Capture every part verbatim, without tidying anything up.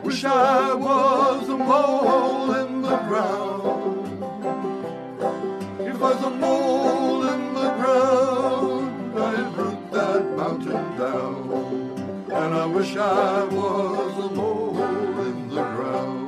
wish I was a mole in the ground. If I was a mole in the ground, I'd root that mountain down. And I wish I was a mole in the ground.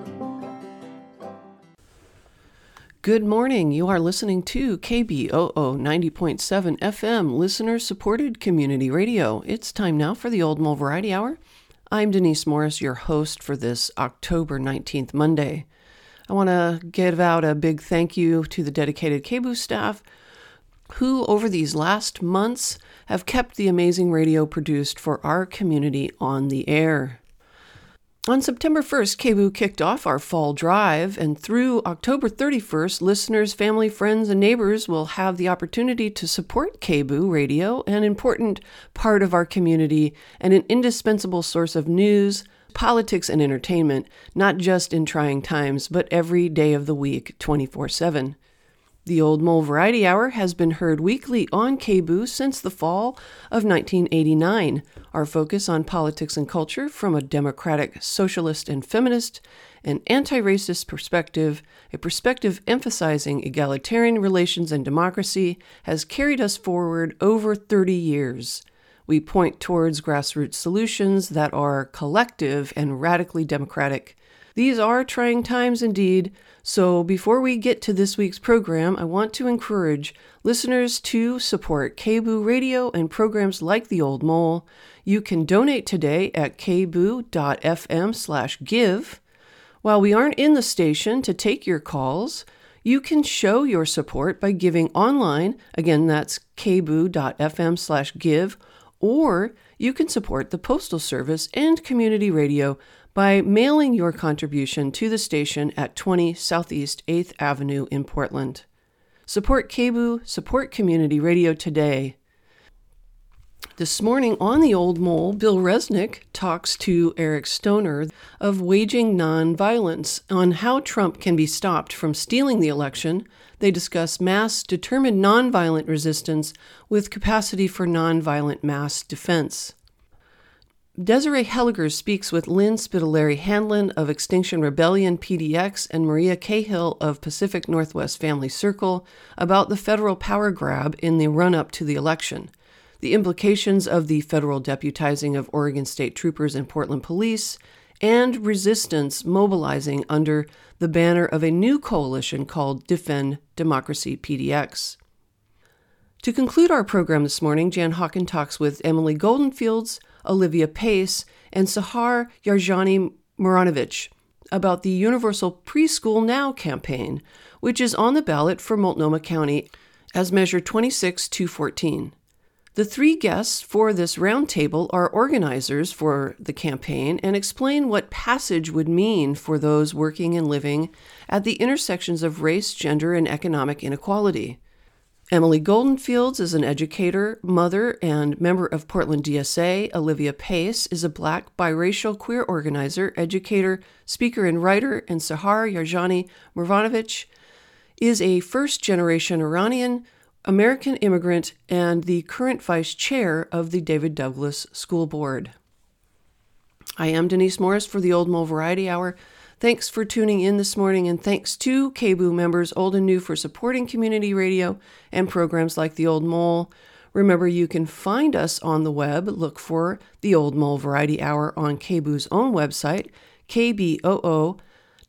Good morning. You are listening to K B O O ninety point seven F M, listener-supported community radio. It's time now for the Old Mole Variety Hour. I'm Denise Morris, your host for this October nineteenth Monday. I want to give out a big thank you to the dedicated K B O O staff who, over these last months, have kept the amazing radio produced for our community on the air. On September first, K B O O kicked off our fall drive, and through October thirty-first, listeners, family, friends, and neighbors will have the opportunity to support K B O O Radio, an important part of our community and an indispensable source of news, politics, and entertainment, not just in trying times, but every day of the week, twenty-four seven. The Old Mole Variety Hour has been heard weekly on K B O O since the fall of nineteen eighty-nine. Our focus on politics and culture from a democratic, socialist, and feminist, and anti-racist perspective, a perspective emphasizing egalitarian relations and democracy, has carried us forward over thirty years. We point towards grassroots solutions that are collective and radically democratic. These are trying times indeed, so before we get to this week's program, I want to encourage listeners to support K B O O Radio and programs like The Old Mole. You can donate today at kboo.fm slash give. While we aren't in the station to take your calls, you can show your support by giving online. Again, that's kboo.fm slash give, or you can support the Postal Service and community radio by mailing your contribution to the station at twenty Southeast eighth Avenue in Portland. Support K B O O, support community radio today. This morning on The Old Mole, Bill Resnick talks to Eric Stoner of Waging Nonviolence on how Trump can be stopped from stealing the election. They discuss mass determined nonviolent resistance with capacity for nonviolent mass defense. Desiree Helliger speaks with Lynn Spitaleri Handlin of Extinction Rebellion P D X and Maria Cahill of Pacific Northwest Family Circle about the federal power grab in the run-up to the election, the implications of the federal deputizing of Oregon State troopers and Portland police, and resistance mobilizing under the banner of a new coalition called Defend Democracy P D X. To conclude our program this morning, Jan Hawken talks with Emily Goldenfields, Olivia Pace, and Sahar Yarjani Muranovich about the Universal Preschool Now campaign, which is on the ballot for Multnomah County as Measure twenty-six two fourteen. The three guests for this roundtable are organizers for the campaign and explain what passage would mean for those working and living at the intersections of race, gender, and economic inequality. Emily Goldenfields is an educator, mother, and member of Portland D S A. Olivia Pace is a Black biracial queer organizer, educator, speaker, and writer, and Sahar Yarjani Muranovich is a first-generation Iranian American immigrant and the current vice chair of the David Douglas School Board. I am Denise Morris for the Old Mole Variety Hour. Thanks for tuning in this morning, and thanks to K B O O members, old and new, for supporting community radio and programs like The Old Mole. Remember, you can find us on the web. Look for The Old Mole Variety Hour on K B O O's own website, kboo.fm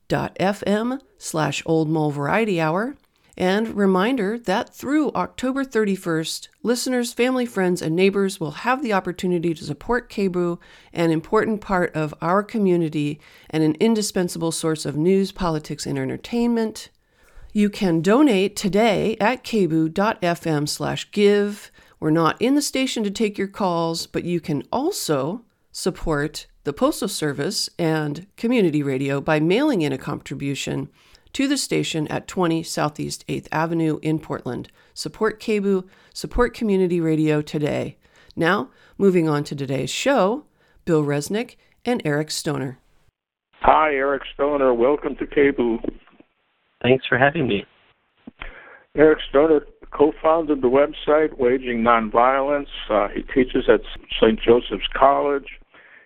slash Old Mole Variety Hour. And reminder that through October thirty-first, listeners, family, friends, and neighbors will have the opportunity to support K B O O, an important part of our community and an indispensable source of news, politics, and entertainment. You can donate today at kboo.fm slash give. We're not in the station to take your calls, but you can also support the Postal Service and community radio by mailing in a contribution to the station at twenty Southeast eighth Avenue in Portland. Support K B O O, support community radio today. Now, moving on to today's show, Bill Resnick and Eric Stoner. Hi, Eric Stoner. Welcome to K B O O. Thanks for having me. Eric Stoner co-founded the website Waging Nonviolence. Uh, he teaches at Saint Joseph's College.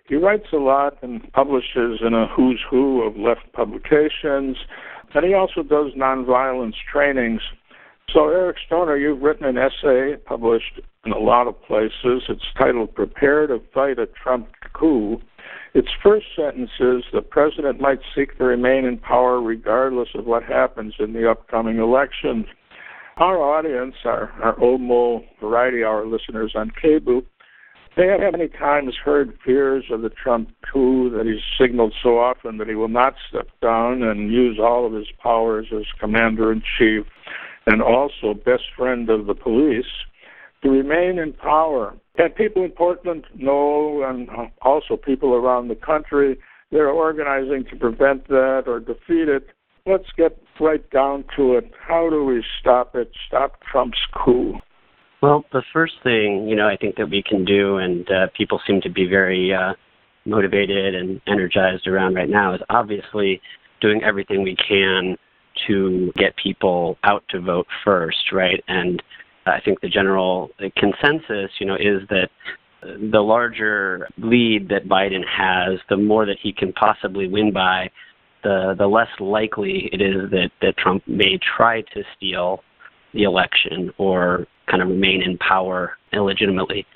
He writes a lot and publishes in a who's who of left publications, and he also does nonviolence trainings. So, Eric Stoner, you've written an essay published in a lot of places. It's titled Prepare to Fight a Trump Coup. Its first sentence is, the president might seek to remain in power regardless of what happens in the upcoming elections. Our audience, our, our Old Mo Variety Hour listeners on K B O, they have many times heard fears of the Trump coup that he's signaled so often that he will not step down and use all of his powers as commander-in-chief and also best friend of the police to remain in power. And people in Portland know, and also people around the country, they're organizing to prevent that or defeat it. Let's get right down to it. How do we stop it, stop Trump's coup? Well, the first thing, you know, I think that we can do, and uh, people seem to be very uh, motivated and energized around right now, is obviously doing everything we can to get people out to vote first, right? And I think the general consensus, you know, is that the larger lead that Biden has, the more that he can possibly win by, the the less likely it is that, that Trump may try to steal the election or kind of remain in power illegitimately.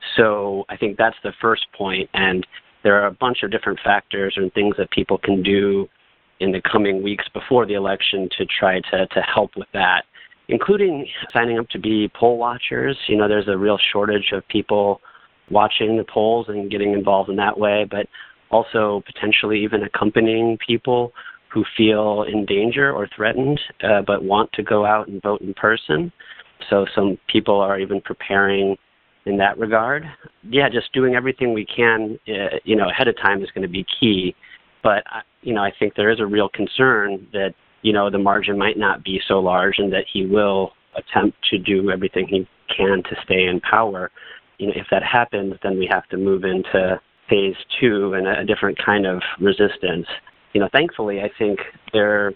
So I think that's the first point, and there are a bunch of different factors and things that people can do in the coming weeks before the election to try to, to help with that, including signing up to be poll watchers. You know, there's a real shortage of people watching the polls and getting involved in that way, but also potentially even accompanying people who feel in danger or threatened uh, but want to go out and vote in person. So some people are even preparing in that regard. Yeah, just doing everything we can, uh, you know, ahead of time is going to be key. But, uh, you know, I think there is a real concern that, you know, the margin might not be so large and that he will attempt to do everything he can to stay in power. You know, if that happens, then we have to move into phase two and a different kind of resistance. You know, thankfully, I think there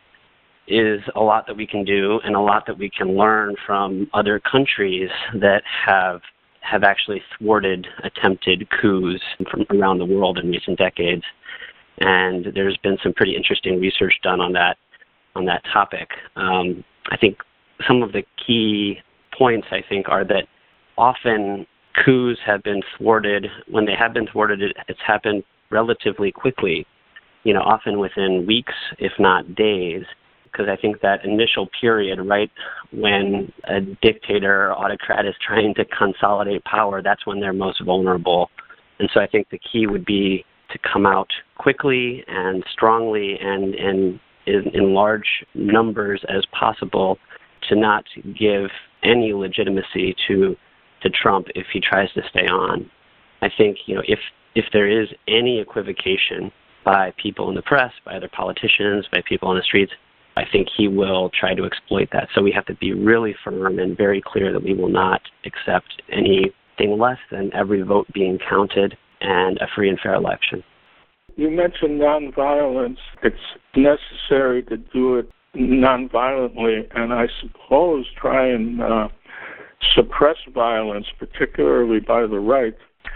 is a lot that we can do and a lot that we can learn from other countries that have have actually thwarted attempted coups from around the world in recent decades. And there's been some pretty interesting research done on that on that topic. Um, I think some of the key points, I think, are that often coups have been thwarted. When they have been thwarted, it, it's happened relatively quickly, you know, often within weeks, if not days, because I think that initial period, right, when a dictator or autocrat is trying to consolidate power, that's when they're most vulnerable. And so I think the key would be to come out quickly and strongly and, and in, in large numbers as possible to not give any legitimacy to to Trump if he tries to stay on. I think, you know, if if there is any equivocation by people in the press, by other politicians, by people on the streets, I think he will try to exploit that. So we have to be really firm and very clear that we will not accept anything less than every vote being counted and a free and fair election. You mentioned nonviolence. It's necessary to do it nonviolently, and I suppose try and uh, suppress violence, particularly by the right.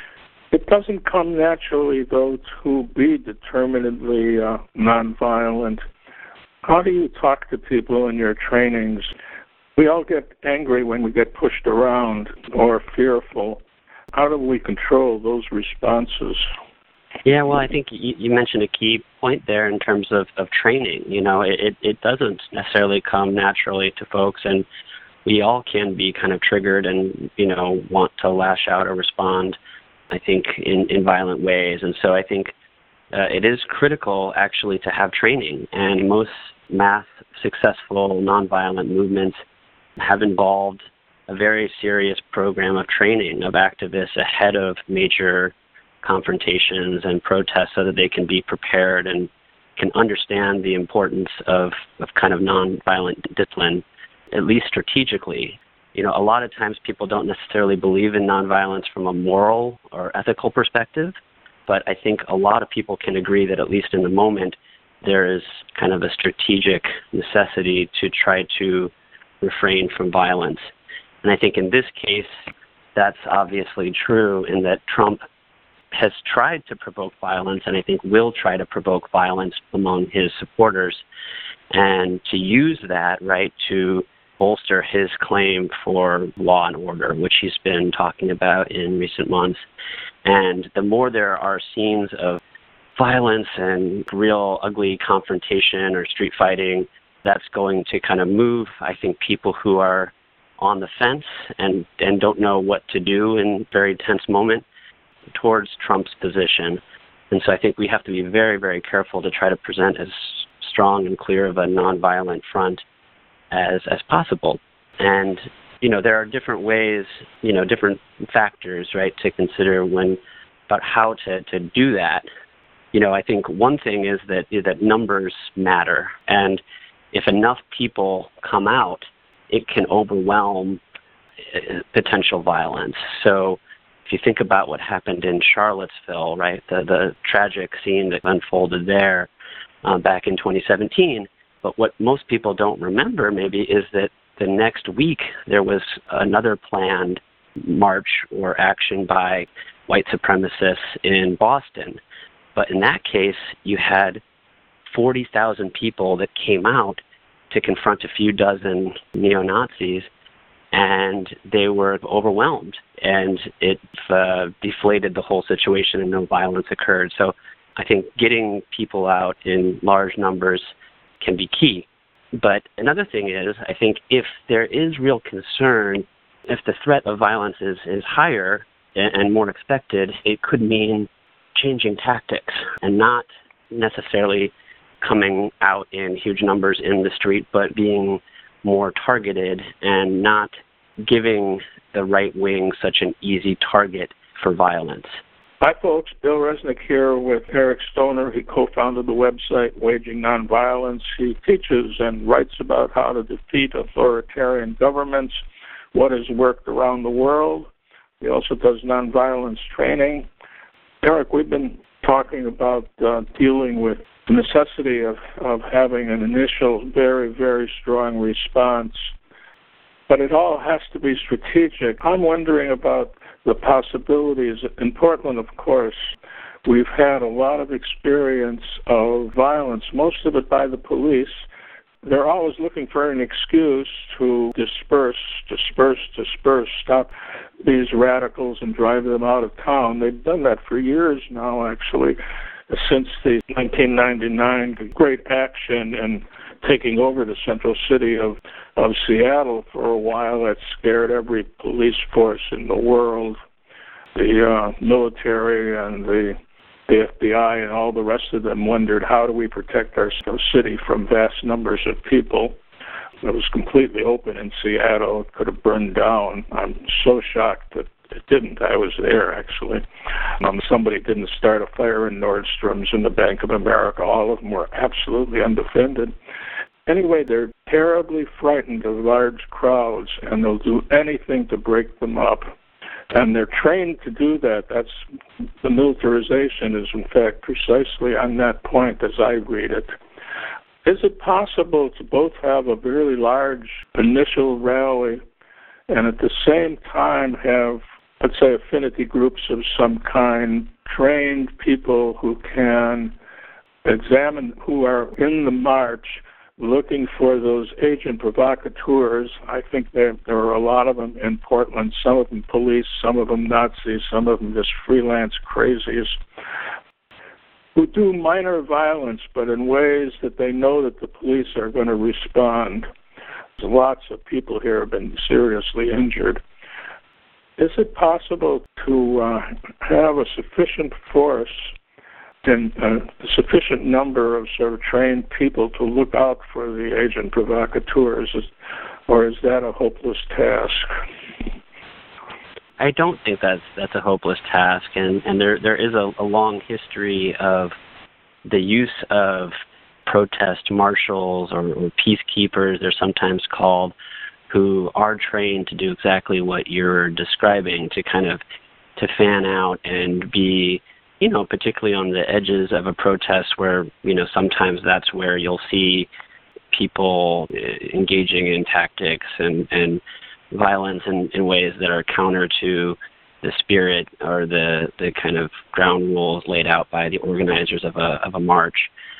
It doesn't come naturally, though, to be determinedly uh, nonviolent. How do you talk to people in your trainings? We all get angry when we get pushed around or fearful. How do we control those responses? Yeah, well, I think you, you mentioned a key point there in terms of, of training. You know, it, it doesn't necessarily come naturally to folks, and we all can be kind of triggered and, you know, want to lash out or respond, I think, in, in violent ways. And so I think uh, it is critical, actually, to have training. And most mass successful nonviolent movements have involved a very serious program of training of activists ahead of major confrontations and protests so that they can be prepared and can understand the importance of, of kind of nonviolent discipline, at least strategically. You know, a lot of times people don't necessarily believe in nonviolence from a moral or ethical perspective, but I think a lot of people can agree that at least in the moment, there is kind of a strategic necessity to try to refrain from violence. And I think in this case, that's obviously true in that Trump has tried to provoke violence, and I think will try to provoke violence among his supporters, and to use that, right, to bolster his claim for law and order, which he's been talking about in recent months. And the more there are scenes of violence and real ugly confrontation or street fighting, that's going to kind of move, I think, people who are on the fence and, and don't know what to do in a very tense moment towards Trump's position. And so I think we have to be very, very careful to try to present as strong and clear of a nonviolent front as as possible. And, you know, there are different ways, you know, different factors, right, to consider when about how to, to do that. You know, I think one thing is that that numbers matter. And if enough people come out, it can overwhelm potential violence. So if you think about what happened in Charlottesville, right, the, the tragic scene that unfolded there uh, back in twenty seventeen, but what most people don't remember maybe is that the next week there was another planned march or action by white supremacists in Boston. But in that case, you had forty thousand people that came out to confront a few dozen neo-Nazis, and they were overwhelmed, and it uh, deflated the whole situation and no violence occurred. So I think getting people out in large numbers can be key. But another thing is, I think if there is real concern, if the threat of violence is, is higher and, and more expected, it could mean changing tactics and not necessarily coming out in huge numbers in the street, but being more targeted and not giving the right wing such an easy target for violence. Hi, folks. Bill Resnick here with Eric Stoner. He co-founded the website Waging Nonviolence. He teaches and writes about how to defeat authoritarian governments, what has worked around the world. He also does nonviolence training. Eric, we've been talking about uh, dealing with the necessity of, of having an initial very, very strong response. But it all has to be strategic. I'm wondering about the possibilities. In Portland, of course, we've had a lot of experience of violence, most of it by the police. They're always looking for an excuse to disperse, disperse, disperse, stop these radicals and drive them out of town. They've done that for years now, actually, since the nineteen ninety-nine Great Action and taking over the central city of, of Seattle for a while. That scared every police force in the world, the uh, military and the, the F B I and all the rest of them wondered, how do we protect our city from vast numbers of people? It was completely open in Seattle. It could have burned down. I'm so shocked that it didn't. I was there, actually. Um, somebody didn't start a fire in Nordstrom's and the Bank of America. All of them were absolutely undefended. Anyway, they're terribly frightened of large crowds, and they'll do anything to break them up. And they're trained to do that. That's the militarization is, in fact, precisely on that point as I read it. Is it possible to both have a very large initial rally and at the same time have, let's say, affinity groups of some kind, trained people who can examine, who are in the march looking for those agent provocateurs? I think there, there are a lot of them in Portland, some of them police, some of them Nazis, some of them just freelance crazies, who do minor violence, but in ways that they know that the police are going to respond. Lots of people here have been seriously injured. Is it possible to uh, have a sufficient force and uh, a sufficient number of sort of trained people to look out for the agent provocateurs, or is that a hopeless task? I don't think that's that's a hopeless task, and, and there there is a, a long history of the use of protest marshals or, or peacekeepers, they're sometimes called, who are trained to do exactly what you're describing, to kind of to fan out and be, you know, particularly on the edges of a protest where, you know, sometimes that's where you'll see people engaging in tactics and, and violence in, in ways that are counter to the spirit or the, the kind of ground rules laid out by the organizers of a of a march,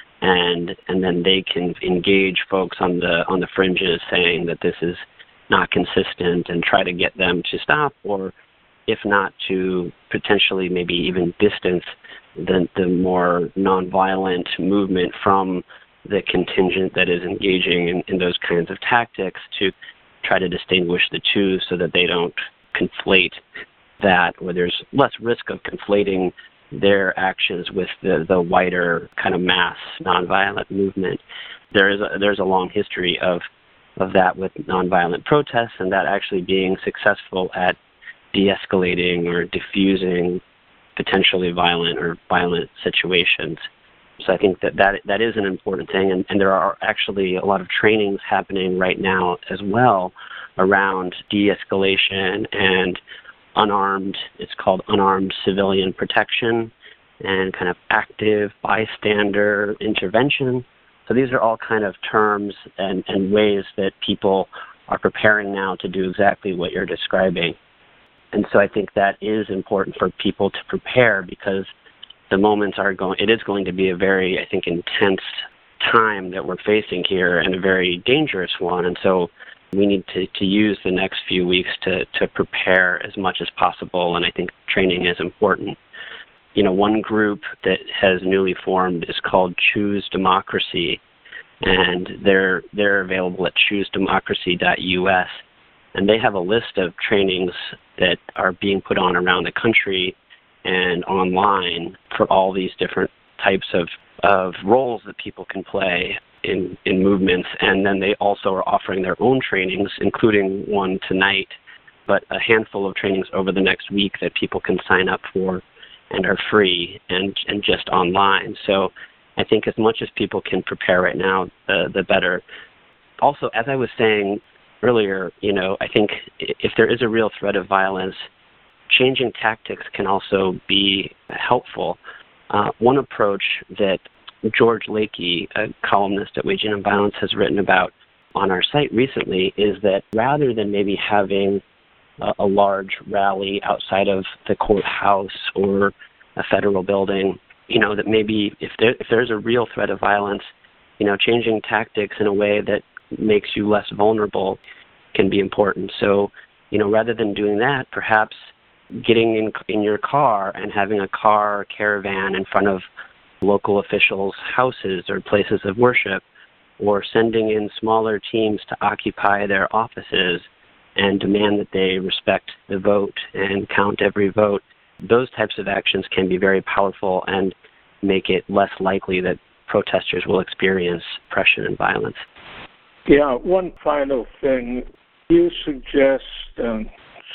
and and then they can engage folks on the on the fringes, saying that this is not consistent, and try to get them to stop, or if not, to potentially maybe even distance the the more nonviolent movement from the contingent that is engaging in, in those kinds of tactics, to try to distinguish the two so that they don't conflate that, or there's less risk of conflating their actions with the, the wider kind of mass nonviolent movement. There is a, there's a long history of of that with nonviolent protests, and that actually being successful at de-escalating or diffusing potentially violent or violent situations. So I think that that, that is an important thing, and, and there are actually a lot of trainings happening right now as well around de-escalation and unarmed, it's called unarmed civilian protection, and kind of active bystander intervention. So these are all kind of terms and, and ways that people are preparing now to do exactly what you're describing. And so I think that is important for people to prepare, because the moments are going, it is going to be a very, I think, intense time that we're facing here, and a very dangerous one. And so we need to, to use the next few weeks to, to prepare as much as possible, and I think training is important. You know, one group that has newly formed is called Choose Democracy, and they're they're available at choose democracy dot U S, and they have a list of trainings that are being put on around the country and online for all these different types of, of roles that people can play in, in movements. And then they also are offering their own trainings, including one tonight, but a handful of trainings over the next week that people can sign up for and are free and, and just online. So I think as much as people can prepare right now, the, the better. Also, as I was saying earlier, you know, I think if there is a real threat of violence, changing tactics can also be helpful. Uh, one approach that George Lakey, a columnist at Waging on Violence, has written about on our site recently is that rather than maybe having a, a large rally outside of the courthouse or a federal building, you know, that maybe if there if there's a real threat of violence, you know, changing tactics in a way that makes you less vulnerable can be important. So, you know, rather than doing that, perhaps getting in in your car and having a car caravan in front of local officials' houses or places of worship, or sending in smaller teams to occupy their offices and demand that they respect the vote and count every vote. Those types of actions can be very powerful and make it less likely that protesters will experience oppression and violence. Yeah, one final thing. You suggest, and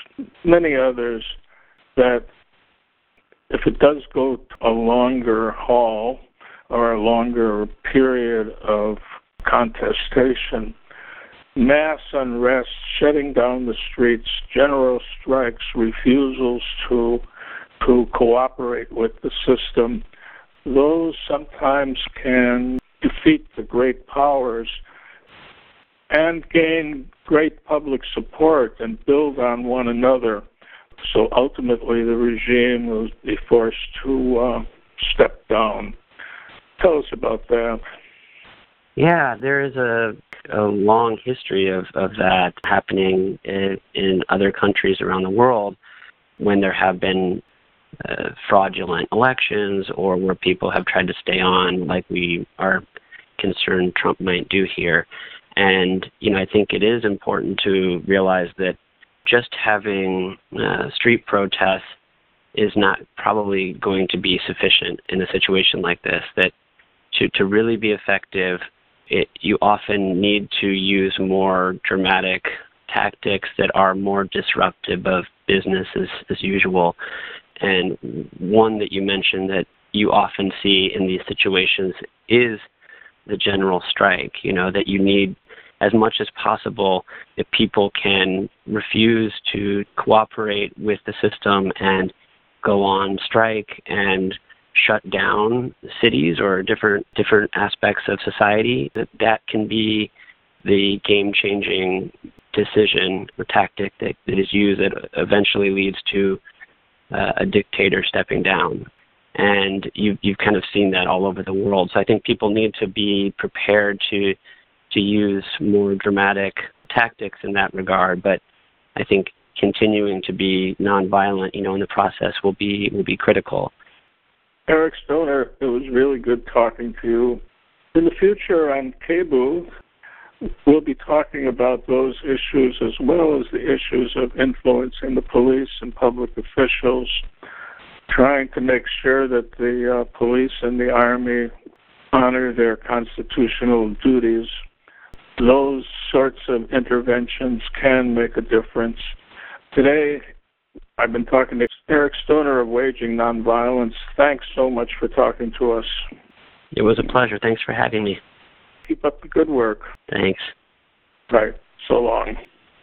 many others, that if it does go a longer haul or a longer period of contestation, mass unrest, shutting down the streets, general strikes, refusals to to cooperate with the system, those sometimes can defeat the great powers and gain great public support and build on one another. So ultimately the regime will be forced to uh, step down. Tell us about that. Yeah, there is a, a long history of, of that happening in, in other countries around the world when there have been uh, fraudulent elections, or where people have tried to stay on, like we are concerned Trump might do here. And, you know, I think it is important to realize that just having uh, street protests is not probably going to be sufficient in a situation like this, that to, to really be effective, it, you often need to use more dramatic tactics that are more disruptive of business as, as usual. And one that you mentioned that you often see in these situations is the general strike, you know, that you need as much as possible if people can refuse to cooperate with the system and go on strike and shut down cities or different different aspects of society, that that can be the game-changing decision or tactic that, that is used that eventually leads to uh, a dictator stepping down. And you've, you've kind of seen that all over the world. So I think people need to be prepared to to use more dramatic tactics in that regard. But I think continuing to be nonviolent, you know, in the process will be will be critical. Eric Stoner, it was really good talking to you. In the future on K B O O, we'll be talking about those issues as well as the issues of influencing the police and public officials, trying to make sure that the uh, police and the Army honor their constitutional duties. Those sorts of interventions can make a difference. Today, I've been talking to Eric Stoner of Waging Nonviolence. Thanks so much for talking to us. It was a pleasure. Thanks for having me. Keep up the good work. Thanks. Right. So long.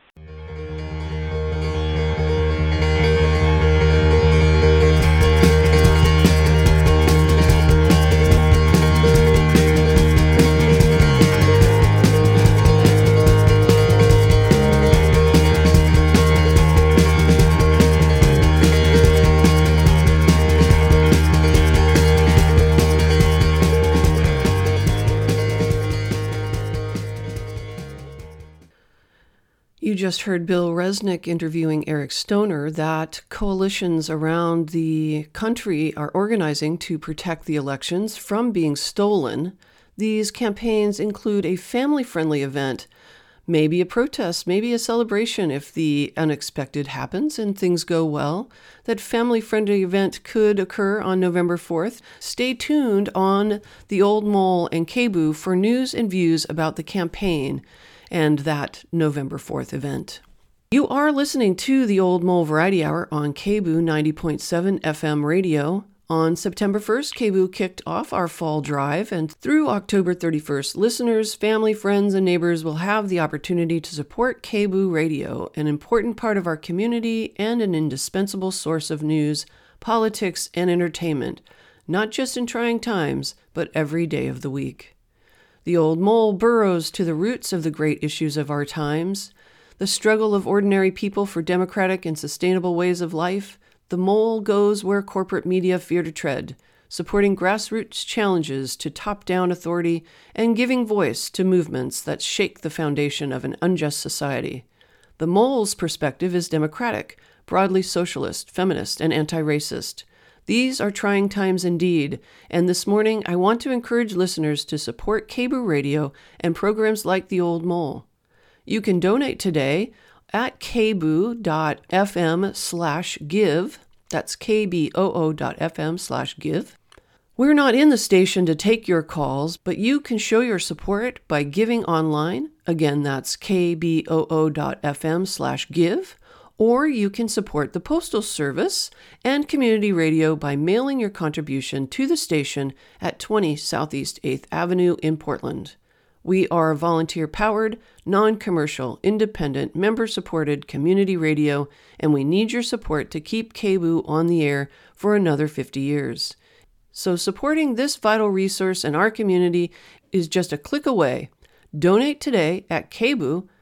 You just heard Bill Resnick interviewing Eric Stoner that coalitions around the country are organizing to protect the elections from being stolen. These campaigns include a family-friendly event, maybe a protest, maybe a celebration if the unexpected happens and things go well. That family-friendly event could occur on November fourth. Stay tuned on The Old Mole and K B O O for news and views about the campaign and that November fourth event. You are listening to the Old Mole Variety Hour on K B O O ninety point seven F M radio. On September first, K B O O kicked off our fall drive, and through October thirty-first, listeners, family, friends, and neighbors will have the opportunity to support K B O O Radio, an important part of our community and an indispensable source of news, politics, and entertainment, not just in trying times, but every day of the week. The Old Mole burrows to the roots of the great issues of our times, the struggle of ordinary people for democratic and sustainable ways of life. The Mole goes where corporate media fear to tread, supporting grassroots challenges to top-down authority and giving voice to movements that shake the foundation of an unjust society. The Mole's perspective is democratic, broadly socialist, feminist, and anti-racist. These are trying times indeed, and this morning I want to encourage listeners to support K B O O Radio and programs like The Old Mole. You can donate today at kboo.fm slash give. That's kboo.fm slash give. We're not in the station to take your calls, but you can show your support by giving online. Again, that's kboo.fm slash give. Or you can support the Postal Service and community radio by mailing your contribution to the station at twenty Southeast eighth Avenue in Portland. We are volunteer-powered, non-commercial, independent, member-supported community radio, and we need your support to keep K B O O on the air for another fifty years. So supporting this vital resource in our community is just a click away. Donate today at K B O O,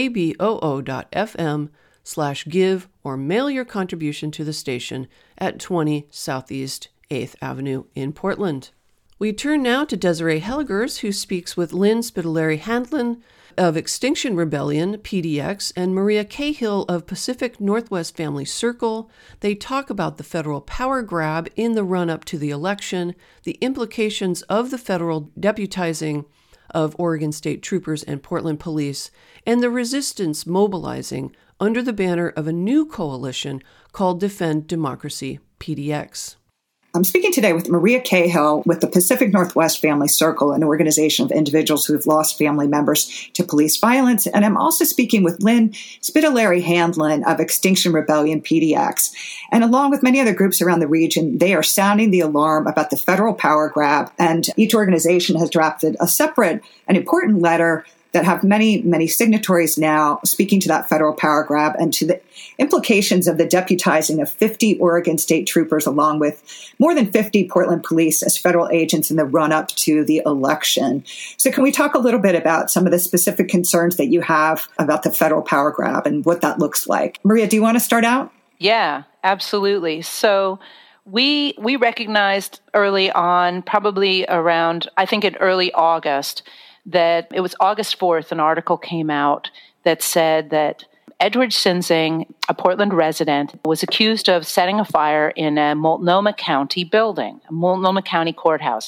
kboo.fm slash give, or mail your contribution to the station at twenty Southeast eighth Avenue in Portland. We turn now to Desiree Helgers, who speaks with Lynn Spitaleri-Handlin of Extinction Rebellion, P D X, and Maria Cahill of Pacific Northwest Family Circle. They talk about the federal power grab in the run-up to the election, the implications of the federal deputizing of Oregon State Troopers and Portland Police, and the resistance mobilizing under the banner of a new coalition called Defend Democracy, P D X. I'm speaking today with Maria Cahill with the Pacific Northwest Family Circle, an organization of individuals who have lost family members to police violence. And I'm also speaking with Lynn Spitaleri-Handlin of Extinction Rebellion, P D X. And along with many other groups around the region, they are sounding the alarm about the federal power grab. And each organization has drafted a separate and important letter that have many, many signatories now speaking to that federal power grab and to the implications of the deputizing of fifty Oregon State Troopers along with more than fifty Portland police as federal agents in the run-up to the election. So can we talk a little bit about some of the specific concerns that you have about the federal power grab and what that looks like? Maria, do you want to start out? Yeah, absolutely. So we we recognized early on, probably around, I think in early August, that it was August fourth, an article came out that said that Edward Sinzing, a Portland resident, was accused of setting a fire in a Multnomah County building, a Multnomah County courthouse.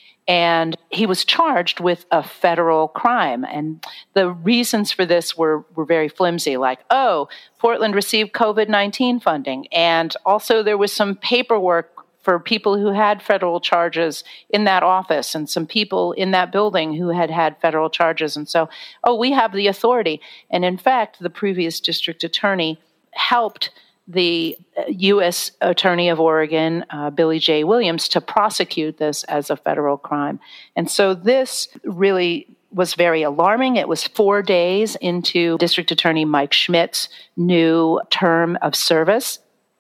And he was charged with a federal crime. And the reasons for this were, were very flimsy, like, oh, Portland received COVID nineteen funding. And also there was some paperwork for people who had federal charges in that office and some people in that building who had had federal charges. And so, oh, we have the authority. And in fact, the previous district attorney helped the U S Attorney of Oregon, uh, Billy J. Williams, to prosecute this as a federal crime. And so this really was very alarming. It was four days into District Attorney Mike Schmidt's new term of service.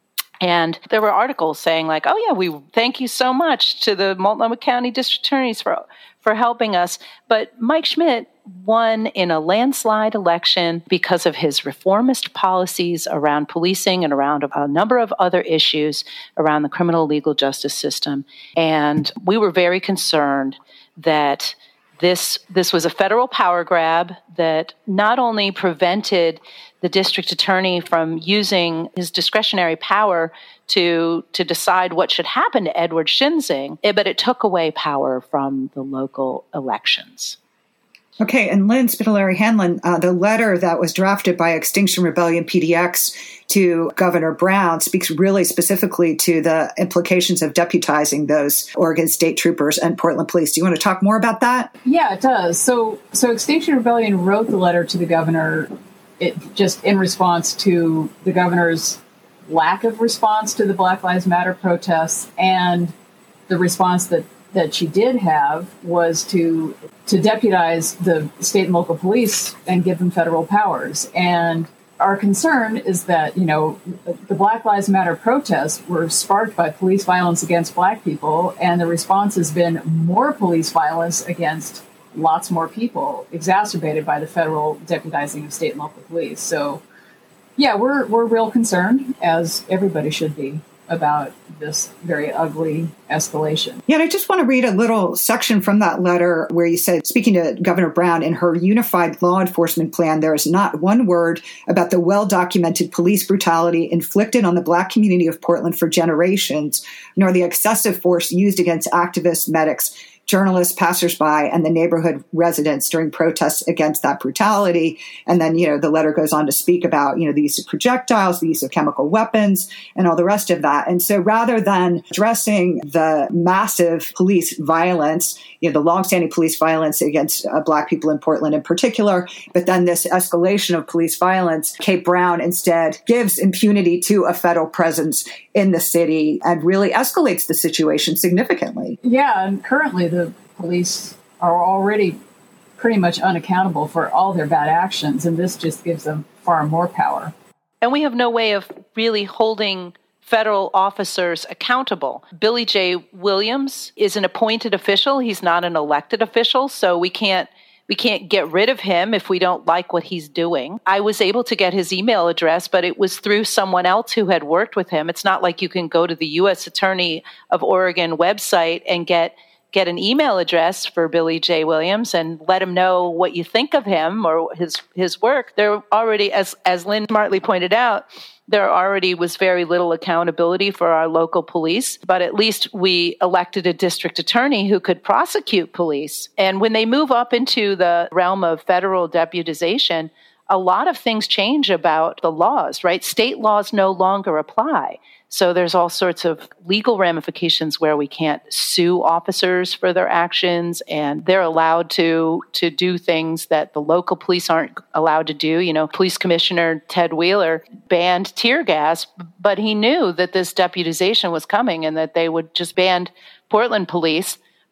And there were articles saying like, oh, yeah, we thank you so much to the Multnomah County District Attorneys for, for helping us. But Mike Schmidt won in a landslide election because of his reformist policies around policing and around a, a number of other issues around the criminal legal justice system. And we were very concerned that this this was a federal power grab that not only prevented the district attorney from using his discretionary power to to decide what should happen to Edward Sinzing, but it took away power from the local elections. Okay, and Lynn Spitaleri Hanlon, uh, the letter that was drafted by Extinction Rebellion P D X to Governor Brown speaks really specifically to the implications of deputizing those Oregon State Troopers and Portland Police. Do you want to talk more about that? Yeah, it does. So, so Extinction Rebellion wrote the letter to the governor, it just in response to the governor's lack of response to the Black Lives Matter protests, and the response that that she did have was to to deputize the state and local police and give them federal powers. And our concern is that, you know, the Black Lives Matter protests were sparked by police violence against Black people, and the response has been more police violence against lots more people, exacerbated by the federal deputizing of state and local police. So, yeah, we're we're real concerned, as everybody should be, about this very ugly escalation. Yeah, and I just want to read a little section from that letter where you said, speaking to Governor Brown, in her unified law enforcement plan, there is not one word about the well-documented police brutality inflicted on the Black community of Portland for generations, nor the excessive force used against activists, medics, journalists, passersby, and the neighborhood residents during protests against that brutality. And then, you know, the letter goes on to speak about, you know, the use of projectiles, the use of chemical weapons, and all the rest of that. And so rather than addressing the massive police violence, you know, the longstanding police violence against uh, Black people in Portland in particular, but then this escalation of police violence, Kate Brown instead gives impunity to a federal presence in the city and really escalates the situation significantly. Yeah, and currently the police are already pretty much unaccountable for all their bad actions, and this just gives them far more power. And we have no way of really holding federal officers accountable. Billy J. Williams is an appointed official. He's not an elected official, so we can't we can't get rid of him if we don't like what he's doing. I was able to get his email address, but it was through someone else who had worked with him. It's not like you can go to the U S Attorney of Oregon website and get get an email address for Billy J. Williams and let him know what you think of him or his his work. There already, as as Lynn smartly pointed out, there already was very little accountability for our local police, but at least we elected a district attorney who could prosecute police. And when they move up into the realm of federal deputization, a lot of things change about the laws, right? State laws no longer apply. So there's all sorts of legal ramifications where we can't sue officers for their actions, and they're allowed to to do things that the local police aren't allowed to do. You know, Police Commissioner Ted Wheeler banned tear gas, but he knew that this deputization was coming and that they would just ban Portland police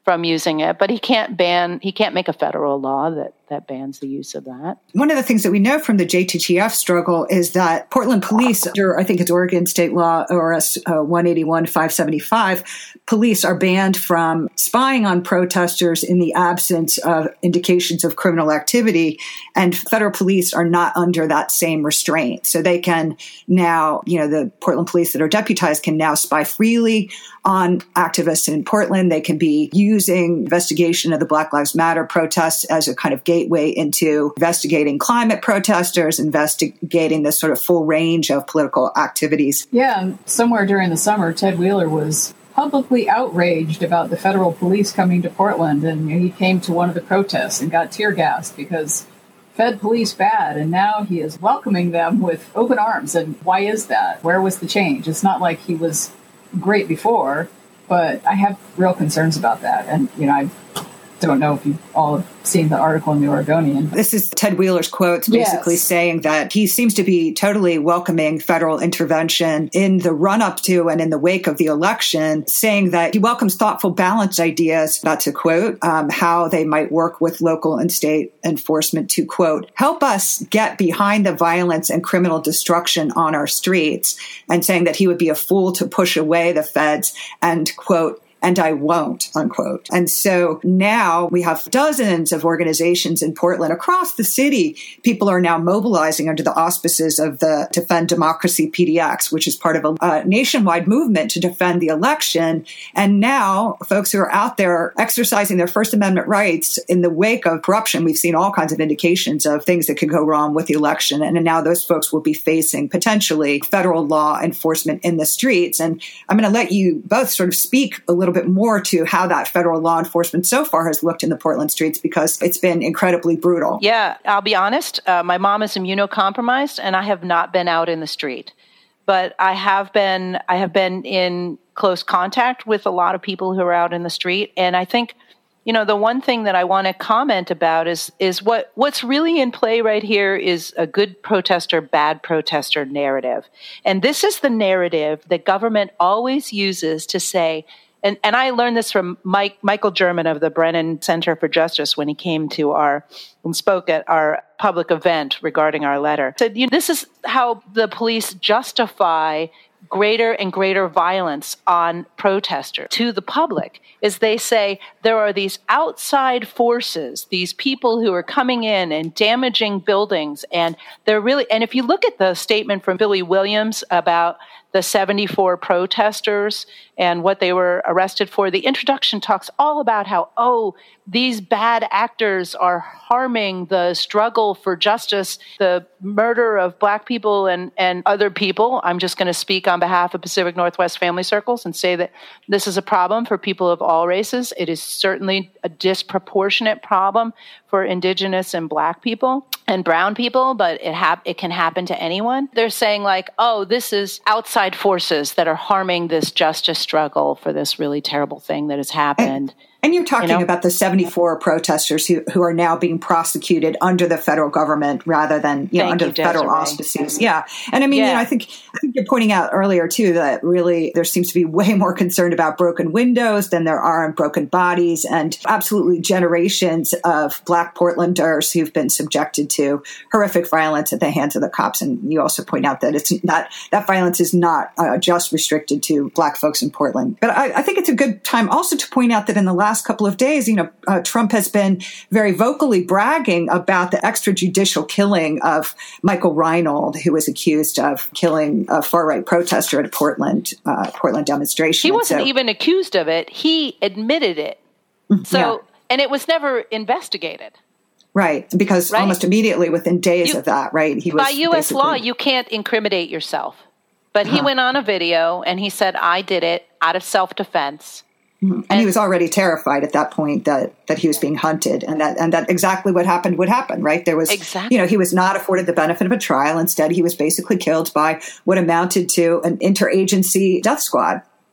from using it, but he can't ban, he can't make a federal law that, that bans the use of that. One of the things that we know from the J T T F struggle is that Portland police, under I think it's Oregon state law, O R S uh, one eighty-one five seventy-five, police are banned from spying on protesters in the absence of indications of criminal activity, and federal police are not under that same restraint. So they can now, you know, the Portland police that are deputized can now spy freely on activists in Portland. They can be using investigation of the Black Lives Matter protests as a kind of gateway into investigating climate protesters, investigating this sort of full range of political activities. Yeah, and somewhere during the summer, Ted Wheeler was publicly outraged about the federal police coming to Portland, and he came to one of the protests and got tear gassed because Fed police bad, and now he is welcoming them with open arms. And why is that? Where was the change? It's not like he was great before, but I have real concerns about that. And, you know, I don't know if you all have seen the article in the Oregonian. This is Ted Wheeler's quotes, basically yes. saying that he seems to be totally welcoming federal intervention in the run-up to and in the wake of the election, saying that he welcomes thoughtful, balanced ideas, not to quote, um, how they might work with local and state enforcement to, quote, help us get behind the violence and criminal destruction on our streets, and saying that he would be a fool to push away the feds and, quote, and I won't, unquote. And so now we have dozens of organizations in Portland across the city. People are now mobilizing under the auspices of the Defend Democracy P D X, which is part of a, a nationwide movement to defend the election. And now folks who are out there exercising their First Amendment rights in the wake of corruption, we've seen all kinds of indications of things that could go wrong with the election. And now those folks will be facing potentially federal law enforcement in the streets. And I'm going to let you both sort of speak a little bit more to how that federal law enforcement so far has looked in the Portland streets, because it's been incredibly brutal. Yeah, I'll be honest. Uh, my mom is immunocompromised, and I have not been out in the street, but I have been. I have been in close contact with a lot of people who are out in the street, and I think, you know, the one thing that I want to comment about is is what what's really in play right here is a good protester, bad protester narrative, and this is the narrative that government always uses to say. And, and I learned this from Mike, Michael German of the Brennan Center for Justice when he came to our and spoke at our public event regarding our letter. Said, you know, this is how the police justify greater and greater violence on protesters to the public, is they say there are these outside forces, these people who are coming in and damaging buildings. And they're really, and if you look at the statement from Billy Williams about the seventy-four protesters and what they were arrested for, the introduction talks all about how, oh, these bad actors are harming the struggle for justice, the murder of Black people and, and other people. I'm just going to speak on behalf of Pacific Northwest Family Circles and say that this is a problem for people of all races. It is certainly a disproportionate problem for Indigenous and Black people and brown people, but it hap- it can happen to anyone. They're saying like, oh, this is outside forces that are harming this justice struggle for this really terrible thing that has happened. And- And you're talking you know? about the seventy-four protesters who, who are now being prosecuted under the federal government rather than you know under you, the federal Desiree. auspices. Yeah, and I mean, yeah. you know, I think I think you're pointing out earlier too that really there seems to be way more concern about broken windows than there are in broken bodies, and absolutely generations of Black Portlanders who've been subjected to horrific violence at the hands of the cops. And you also point out that it's not that violence is not uh, just restricted to Black folks in Portland. But I, I think it's a good time also to point out that in the last couple of days, you know, uh, Trump has been very vocally bragging about the extrajudicial killing of Michael Reinold, who was accused of killing a far-right protester at a Portland uh, Portland demonstration. He wasn't so, even accused of it. He admitted it. So, yeah. And it was never investigated. Right, because right? almost immediately within days you, of that, right, he was by U S basically... law, you can't incriminate yourself. But uh-huh. he went on a video and he said, I did it out of self-defense. Mm-hmm. And, and he was already terrified at that point that, that he was being hunted, and that and that exactly what happened would happen, right? There was, exactly. you know, he was not afforded the benefit of a trial. Instead, he was basically killed by what amounted to an interagency death squad. Yes.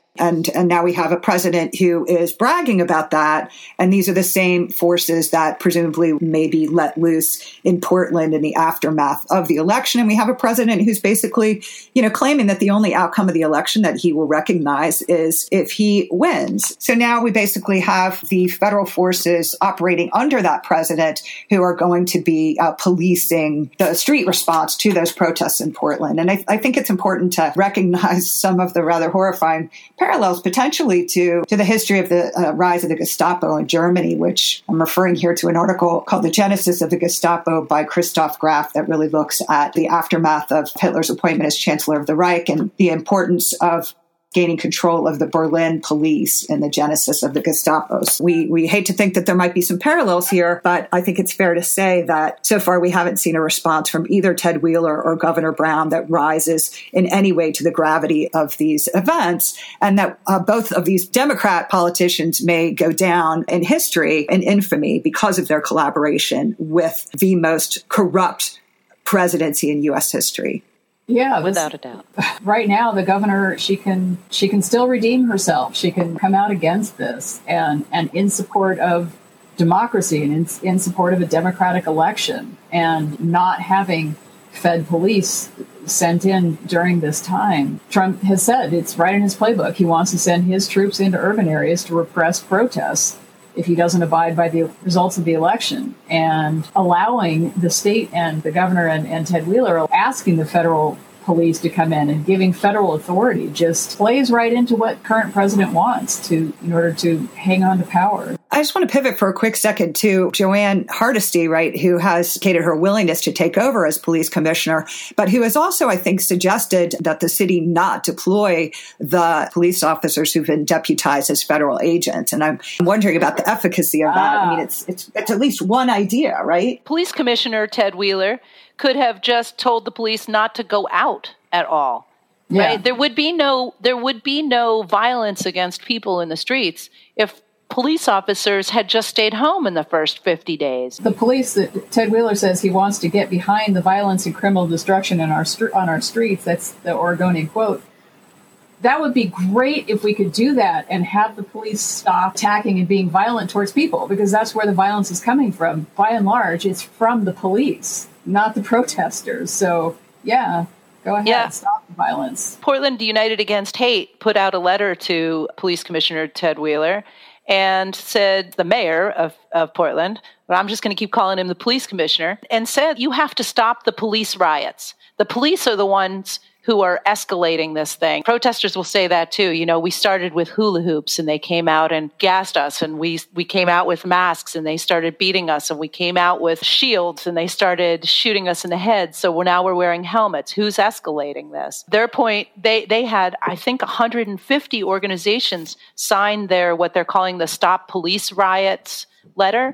And, and now we have a president who is bragging about that. And these are the same forces that presumably may be let loose in Portland in the aftermath of the election. And we have a president who's basically, you know, claiming that the only outcome of the election that he will recognize is if he wins. So now we basically have the federal forces operating under that president who are going to be uh, policing the street response to those protests in Portland. And I, I think it's important to recognize some of the rather horrifying parallels potentially to, to the history of the uh, rise of the Gestapo in Germany, which I'm referring here to an article called The Genesis of the Gestapo by Christoph Graf that really looks at the aftermath of Hitler's appointment as Chancellor of the Reich and the importance of gaining control of the Berlin police and the genesis of the Gestapo. We we hate to think that there might be some parallels here, but I think it's fair to say that so far we haven't seen a response from either Ted Wheeler or Governor Brown that rises in any way to the gravity of these events, and that uh, both of these Democrat politicians may go down in history in infamy because of their collaboration with the most corrupt presidency in U S history. Yeah, without a doubt. Right now, the governor, she can she can still redeem herself. She can come out against this and, and in support of democracy and in, in support of a democratic election and not having Fed police sent in during this time. Trump has said it's right in his playbook. He wants to send his troops into urban areas to repress protests if he doesn't abide by the results of the election, and allowing the state and the governor and, and Ted Wheeler asking the federal police to come in and giving federal authority just plays right into what current president wants to in order to hang on to power. I just want to pivot for a quick second to Joanne Hardesty, right, who has stated her willingness to take over as police commissioner, but who has also, I think, suggested that the city not deploy the police officers who've been deputized as federal agents. And I'm wondering about the efficacy of that. Ah. I mean, it's, it's, it's at least one idea, right? Police Commissioner Ted Wheeler could have just told the police not to go out at all. Yeah. Right? There would be no there would be no violence against people in the streets if police officers had just stayed home in the first fifty days. The police that Ted Wheeler says he wants to get behind the violence and criminal destruction in our st- on our streets, that's the Oregonian quote. That would be great if we could do that and have the police stop attacking and being violent towards people, because that's where the violence is coming from. By and large, it's from the police, not the protesters. So, yeah, go ahead, yeah. Stop the violence. Portland United Against Hate put out a letter to Police Commissioner Ted Wheeler and said, the mayor of, of Portland, but I'm just going to keep calling him the police commissioner, and said, you have to stop the police riots. The police are the ones who are escalating this thing. Protesters will say that too. You know, we started with hula hoops and they came out and gassed us, and we we came out with masks and they started beating us, and we came out with shields and they started shooting us in the head. So we're now we're wearing helmets. Who's escalating this? Their point, they they had, I think, one hundred fifty organizations sign their what they're calling the Stop Police Riots letter.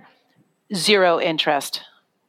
Zero interest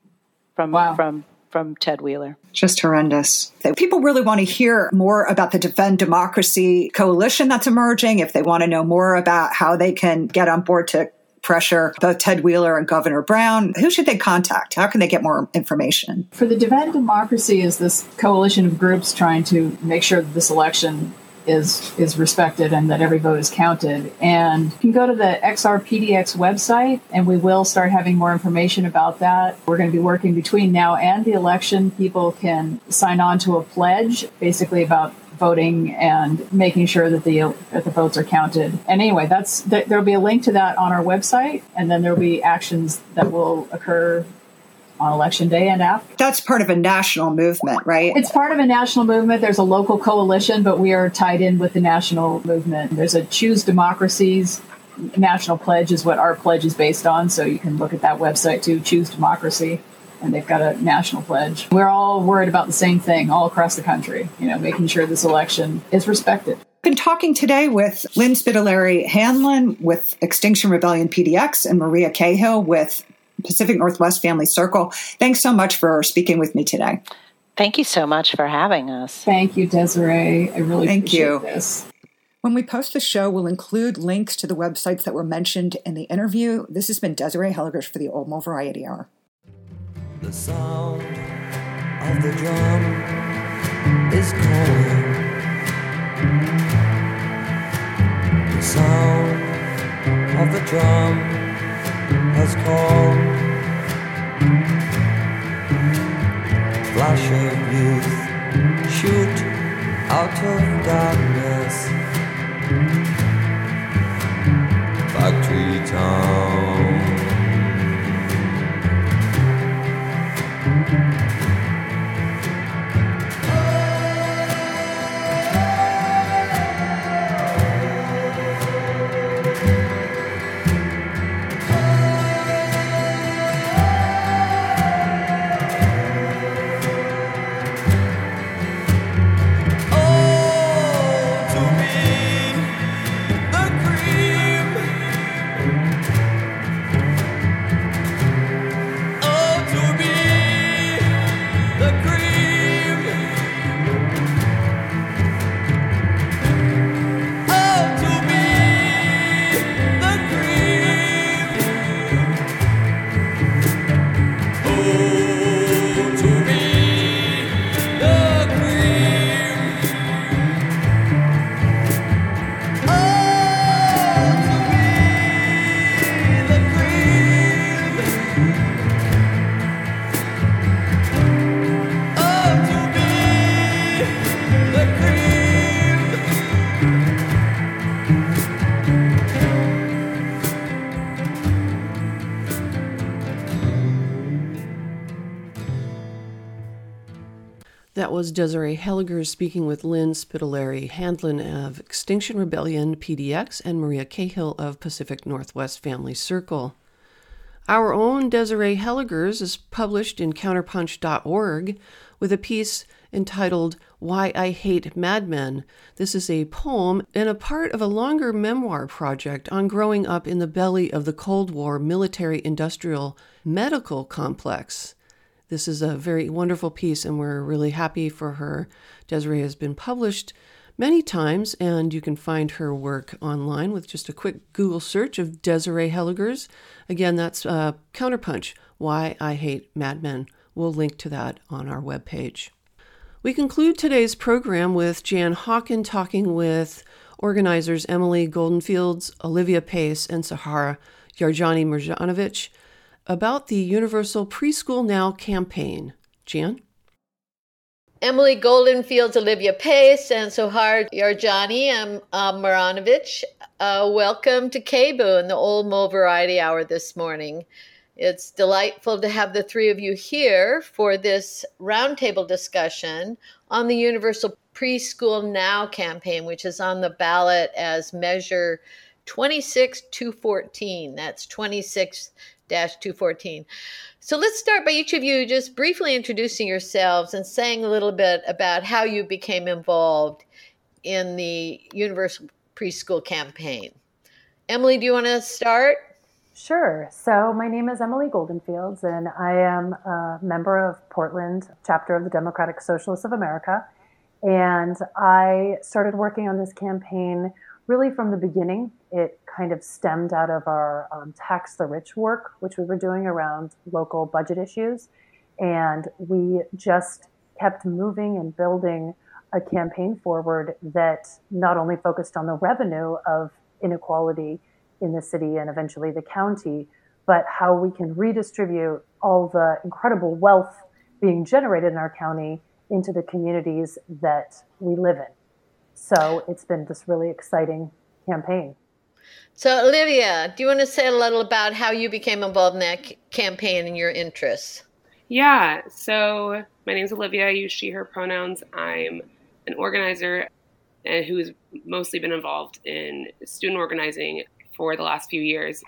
from Wow. from from Ted Wheeler. Just horrendous. People really want to hear more about the Defend Democracy coalition that's emerging. If they want to know more about how they can get on board to pressure both Ted Wheeler and Governor Brown, who should they contact? How can they get more information? For the Defend Democracy is this coalition of groups trying to make sure that this election is is respected and that every vote is counted. And you can go to the X R P D X website, and we will start having more information about that. We're going to be working between now and the election. People can sign on to a pledge, basically about voting and making sure that the that the votes are counted. And anyway, that's th- there'll be a link to that on our website, and then there'll be actions that will occur on election day and after. That's part of a national movement, right? It's part of a national movement. There's a local coalition, but we are tied in with the national movement. There's a Choose Democracies national pledge is what our pledge is based on. So you can look at that website too, Choose Democracy, and they've got a national pledge. We're all worried about the same thing all across the country, you know, making sure this election is respected. Been talking today with Lynn Spitaleri Hanlon with Extinction Rebellion P D X and Maria Cahill with Pacific Northwest Family Circle. Thanks so much for speaking with me today. Thank you so much for having us. Thank you, Desiree. I really Thank appreciate you. this. When we post the show, we'll include links to the websites that were mentioned in the interview. This has been Desiree Helliger for the Old Mo Variety Hour. The sound of the drum is calling. sound of the drum has called. Flash of youth shoot out of darkness. Factory town. That was Desiree Helliger speaking with Lynn Spitaleri Handlin of Extinction Rebellion P D X and Maria Cahill of Pacific Northwest Family Circle. Our own Desiree Helligers is published in counterpunch dot org with a piece entitled Why I Hate Madmen. This is a poem and a part of a longer memoir project on growing up in the belly of the Cold War military-industrial medical complex. This is a very wonderful piece, and we're really happy for her. Desiree has been published many times, and you can find her work online with just a quick Google search of Desiree Helligers. Again, that's uh, Counterpunch, Why I Hate Madmen. We'll link to that on our webpage. We conclude today's program with Jan Hawken talking with organizers Emily Goldenfields, Olivia Pace, and Sahara Yarjani Mirjanovic about the Universal Preschool Now campaign. Jan? Emily Goldenfields, Olivia Pace, and Sohar Yarjani and uh, Maranovic. Uh, welcome to K B O and the Old Mo Variety Hour this morning. It's delightful to have the three of you here for this roundtable discussion on the Universal Preschool Now campaign, which is on the ballot as Measure twenty-six two fourteen. That's twenty-six two fourteen. So let's start by each of you just briefly introducing yourselves and saying a little bit about how you became involved in the Universal Preschool campaign. Emily, do you want to start? Sure. So my name is Emily Goldenfields, and I am a member of Portland chapter of the Democratic Socialists of America. And I started working on this campaign really from the beginning. It kind of stemmed out of our um, Tax the Rich work, which we were doing around local budget issues. And we just kept moving and building a campaign forward that not only focused on the revenue of inequality in the city and eventually the county, but how we can redistribute all the incredible wealth being generated in our county into the communities that we live in. So it's been this really exciting campaign. So Olivia, do you want to say a little about how you became involved in that c- campaign and your interests? Yeah, so my name is Olivia. I use she, her pronouns. I'm an organizer who's mostly been involved in student organizing for the last few years.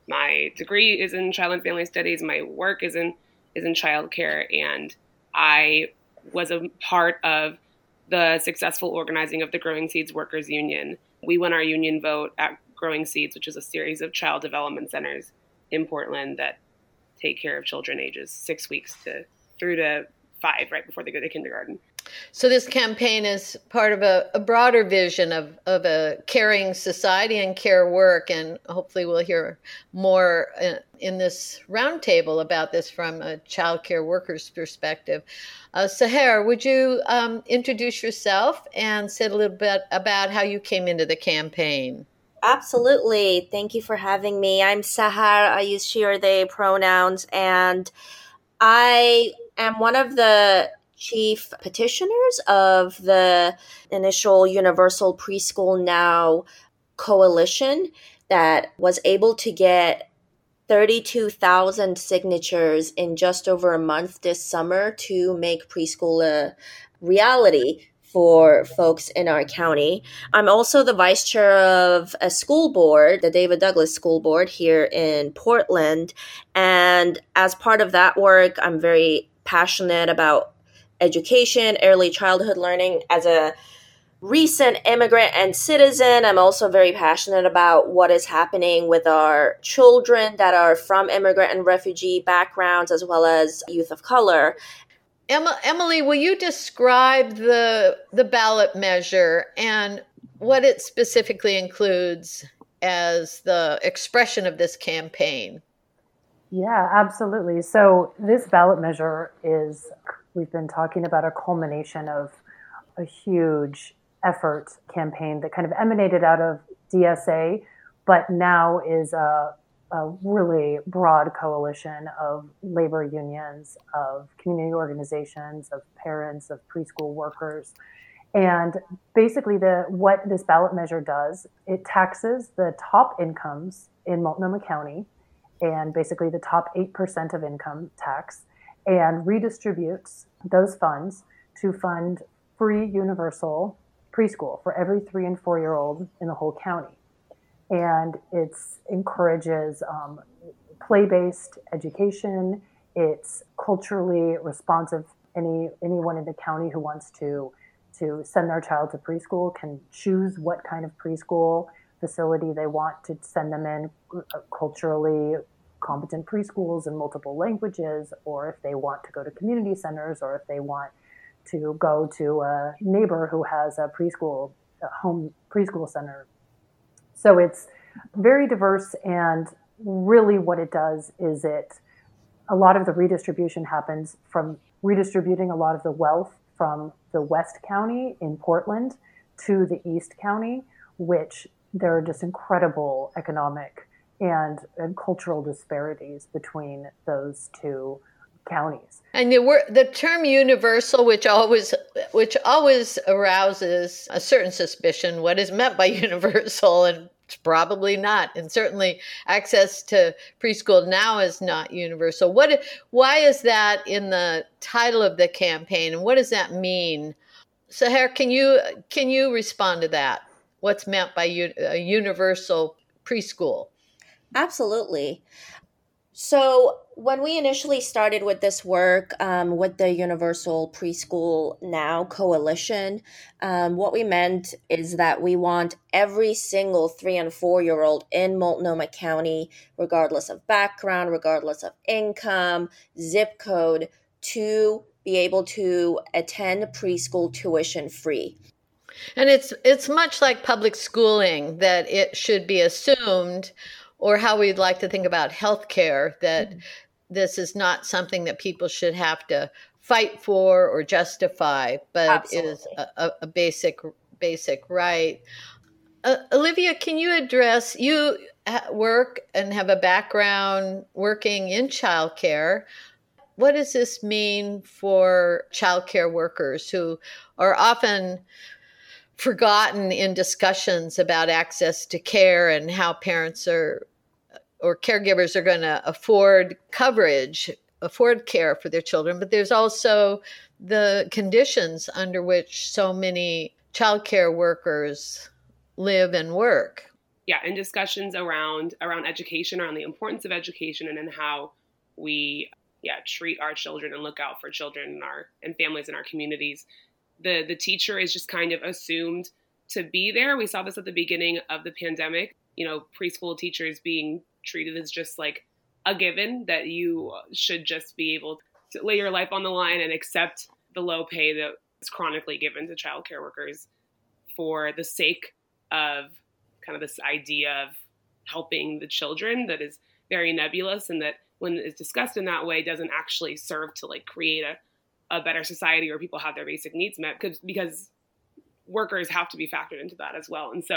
My degree is in child and family studies. My work is in is in childcare, and I was a part of the successful organizing of the Growing Seeds Workers Union. We won our union vote at Growing Seeds, which is a series of child development centers in Portland that take care of children ages six weeks to through to five, right before they go to kindergarten. So this campaign is part of a, a broader vision of, of a caring society and care work, and hopefully we'll hear more in this roundtable about this from a child care worker's perspective. Uh, Sahar, would you um, introduce yourself and say a little bit about how you came into the campaign? Absolutely. Thank you for having me. I'm Sahar. I use she or they pronouns, and I am one of the chief petitioners of the initial Universal Preschool Now coalition that was able to get thirty-two thousand signatures in just over a month this summer to make preschool a reality for folks in our county. I'm also the vice chair of a school board, the David Douglas School Board here in Portland. And as part of that work, I'm very passionate about education, early childhood learning. As a recent immigrant and citizen, I'm also very passionate about what is happening with our children that are from immigrant and refugee backgrounds, as well as youth of color. Emily, will you describe the the ballot measure and what it specifically includes as the expression of this campaign? Yeah, absolutely. So this ballot measure is, we've been talking about a culmination of a huge effort campaign that kind of emanated out of D S A, but now is a a really broad coalition of labor unions, of community organizations, of parents, of preschool workers. And basically the what this ballot measure does, it taxes the top incomes in Multnomah County, and basically the top eight percent of income tax, and redistributes those funds to fund free universal preschool for every three and four year old in the whole county. And it encourages um, play-based education. It's culturally responsive. Any anyone in the county who wants to to send their child to preschool can choose what kind of preschool facility they want to send them in, culturally competent preschools in multiple languages, or if they want to go to community centers, or if they want to go to a neighbor who has a preschool, a home preschool center. So it's very diverse, and really what it does is it, a lot of the redistribution happens from redistributing a lot of the wealth from the West County in Portland to the East County, which there are just incredible economic and, and cultural disparities between those two counties. And the word, the term universal, which always which always arouses a certain suspicion, what is meant by universal, and it's probably not. And certainly access to preschool now is not universal. What why is that in the title of the campaign, and what does that mean? Sahar, can you can you respond to that? What's meant by a universal preschool? Absolutely. So when we initially started with this work um, with the Universal Preschool Now Coalition, um, what we meant is that we want every single three and four year old in Multnomah County, regardless of background, regardless of income, zip code, to be able to attend preschool tuition free. And it's it's much like public schooling, that it should be assumed, or how we'd like to think about healthcare, that mm-hmm. this is not something that people should have to fight for or justify, but Absolutely. is a, a basic basic right. Uh, Olivia, can you address, you work and have a background working in childcare. What does this mean for childcare workers who are often forgotten in discussions about access to care and how parents are or caregivers are going to afford coverage, afford care for their children? But there's also the conditions under which so many childcare workers live and work. Yeah, and discussions around around education, around the importance of education, and in how we yeah treat our children and look out for children in our and families in our communities. The the teacher is just kind of assumed to be there. We saw this at the beginning of the pandemic, you know, preschool teachers being treated as just like a given, that you should just be able to lay your life on the line and accept the low pay that is chronically given to childcare workers for the sake of kind of this idea of helping the children that is very nebulous, and that when it's discussed in that way doesn't actually serve to like create a a better society where people have their basic needs met, because because workers have to be factored into that as well. And so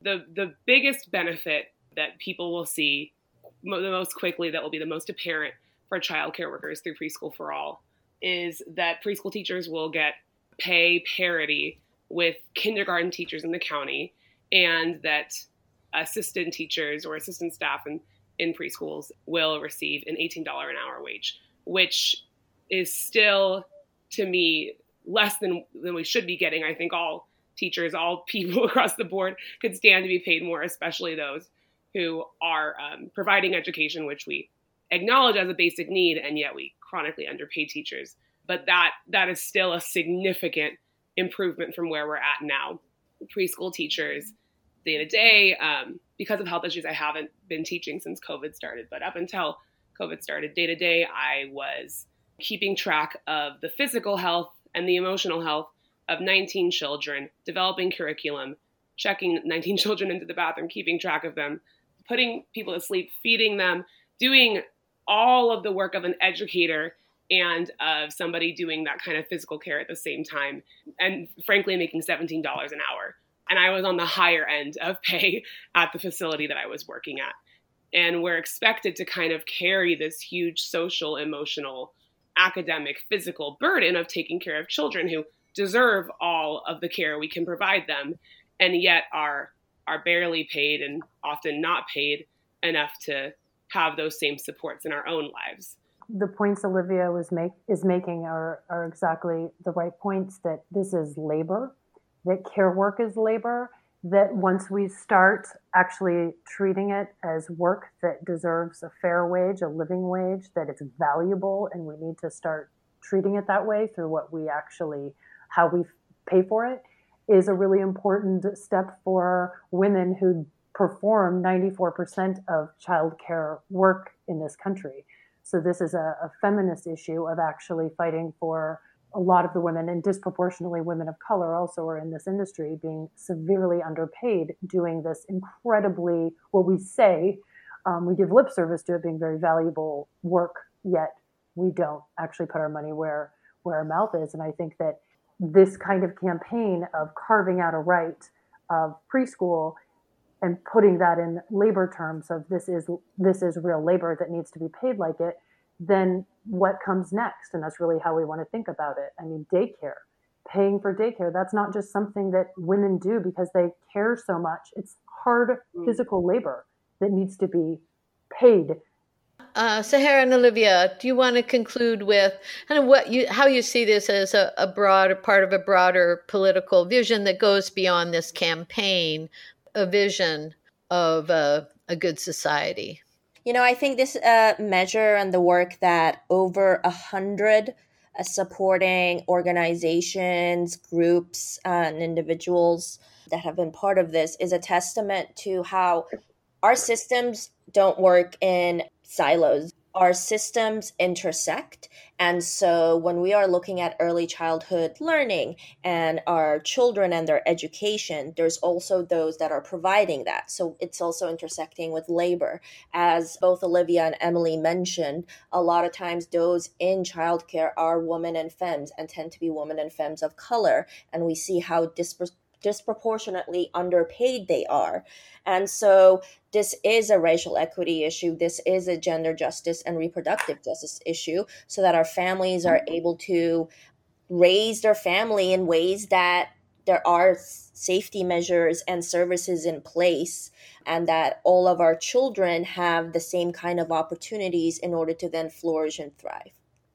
the the biggest benefit that people will see mo- the most quickly, that will be the most apparent for childcare workers through Preschool for All, is that preschool teachers will get pay parity with kindergarten teachers in the county, and that assistant teachers or assistant staff in, in preschools will receive an eighteen dollars an hour wage, which is still, to me, less than, than we should be getting. I think all teachers, all people across the board could stand to be paid more, especially those who are um, providing education, which we acknowledge as a basic need, and yet we chronically underpay teachers. But that that is still a significant improvement from where we're at now. Preschool teachers, day to day, um, because of health issues, I haven't been teaching since COVID started, but up until COVID started, day to day, I was keeping track of the physical health and the emotional health of nineteen children, developing curriculum, checking nineteen children into the bathroom, keeping track of them, putting people to sleep, feeding them, doing all of the work of an educator and of somebody doing that kind of physical care at the same time, and frankly making seventeen dollars an hour. And I was on the higher end of pay at the facility that I was working at. And we're expected to kind of carry this huge social, emotional, academic, physical burden of taking care of children who deserve all of the care we can provide them, and yet are are barely paid and often not paid enough to have those same supports in our own lives. The points Olivia was make is making are are exactly the right points, that this is labor, that care work is labor, that once we start actually treating it as work that deserves a fair wage, a living wage, that it's valuable, and we need to start treating it that way through what we actually, how we pay for it, is a really important step for women who perform ninety-four percent of childcare work in this country. So this is a, a feminist issue of actually fighting for a lot of the women, and disproportionately women of color also are in this industry, being severely underpaid, doing this incredibly, what we say, um, we give lip service to it being very valuable work, yet we don't actually put our money where, where our mouth is. And I think that this kind of campaign of carving out a right of preschool and putting that in labor terms of this is this is real labor that needs to be paid like it, then what comes next? And that's really how we want to think about it. I mean, daycare, paying for daycare, that's not just something that women do because they care so much. It's hard physical labor that needs to be paid. Uh, Sahara and Olivia, do you want to conclude with kind of what you, how you see this as a, a broader part of a broader political vision that goes beyond this campaign, a vision of a, a good society? You know, I think this uh, measure and the work that over a hundred uh, supporting organizations, groups, uh, and individuals that have been part of this is a testament to how our systems don't work in silos. Our systems intersect. And so when we are looking at early childhood learning and our children and their education, there's also those that are providing that. So it's also intersecting with labor. As both Olivia and Emily mentioned, a lot of times those in childcare are women and femmes and tend to be women and femmes of color. And we see how dispar- disproportionately underpaid they are. And so this is a racial equity issue. This is a gender justice and reproductive justice issue, so that our families are able to raise their family in ways that there are safety measures and services in place, and that all of our children have the same kind of opportunities in order to then flourish and thrive.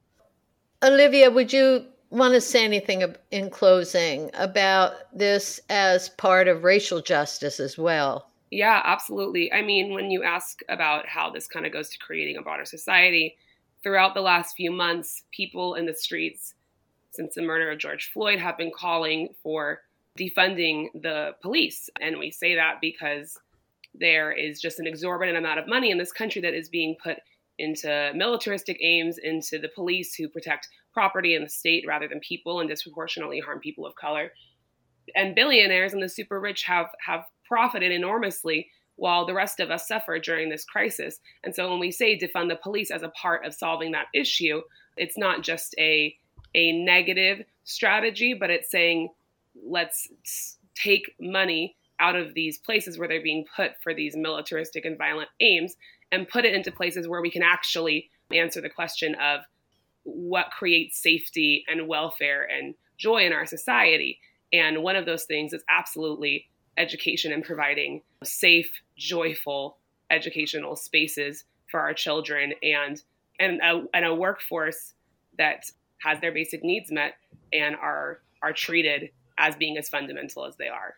Olivia, would you want to say anything in closing about this as part of racial justice as well? Yeah, absolutely. I mean, when you ask about how this kind of goes to creating a broader society, throughout the last few months, people in the streets, since the murder of George Floyd, have been calling for defunding the police. And we say that because there is just an exorbitant amount of money in this country that is being put into militaristic aims, into the police who protect property in the state rather than people and disproportionately harm people of color. And billionaires and the super rich have, have profited enormously while the rest of us suffer during this crisis. And so when we say defund the police as a part of solving that issue, it's not just a, a negative strategy, but it's saying let's take money out of these places where they're being put for these militaristic and violent aims and put it into places where we can actually answer the question of what creates safety and welfare and joy in our society. And one of those things is absolutely education and providing safe, joyful educational spaces for our children and and a, and a workforce that has their basic needs met and are are treated as being as fundamental as they are.